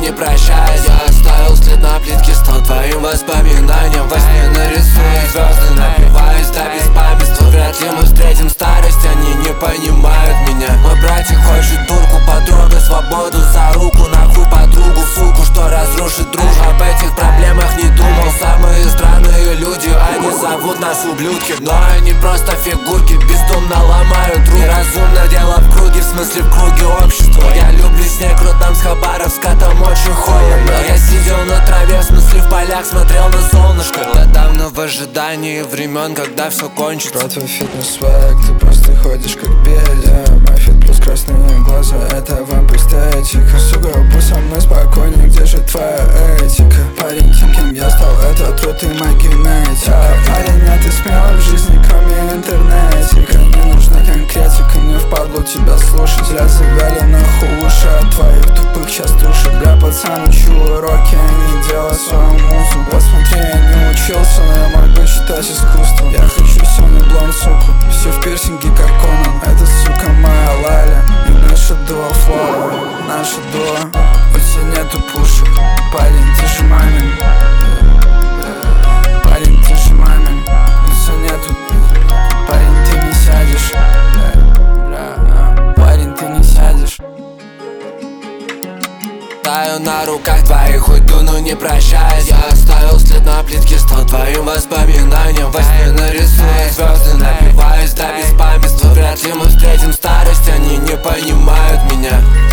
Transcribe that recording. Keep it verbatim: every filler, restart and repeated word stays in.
не прощаясь. Я оставил след на плитке, стал твоим воспоминанием. Во сне нарисую звезды, напиваюсь до беспамятства. Вряд ли мы встретим старость, они не понимают меня. Мой братик хочет дурку, подруга, свободу за руку. Нахуй подругу, суку, что разрушит дружбу. Об этих проблемах не думал. Самые странные люди, они зовут нас ублюдки, но они просто фигурки, бездумно ломают руки. Неразумно дело в круге, в смысле в круге общества. Я люблю снег родом с Хабаровска, там очень холодно. Я сидел на траве, в смысле в полях, смотрел на солнышко. Я давно в ожидании времен, когда все кончится. Про твой фитнес-свэг, ты просто ходишь как Петя. Мой фит плюс красные глаза, это вамп эстетика. Сука, будь со мной спокойней, где же твоя этика? Парень, тем, кем я стал, это труд и моя генетика. Парень, а ты смел в жизни, кроме интернетика. Не нужна конкретика, мне впадло тебя слушать. Зря завяли нахуй уши от твоих тупых сейчас души. Бля, пацан, учу уроки, а не делай свою музыку. Посмотри, я не учился, но я могу читать искусство. Я хочу сегодня блонд, суку, все в пирсинге, как Конан. Это, сука, моя Лаля и наша дуо флора. Наша дуо, у тебя нету пушек. Парень, ты же мамин. Парень, ты же мамин. У тебя нету. Парень, ты не сядешь. Парень, ты не сядешь. Таю на руках твоих, уйду, но не прощаясь. Я оставил след на плитке, стал твоим воспоминанием. Во сне нарисую звезды, напиваюсь до беспамятства. Вряд ли мы встретим старость, они не понимают меня.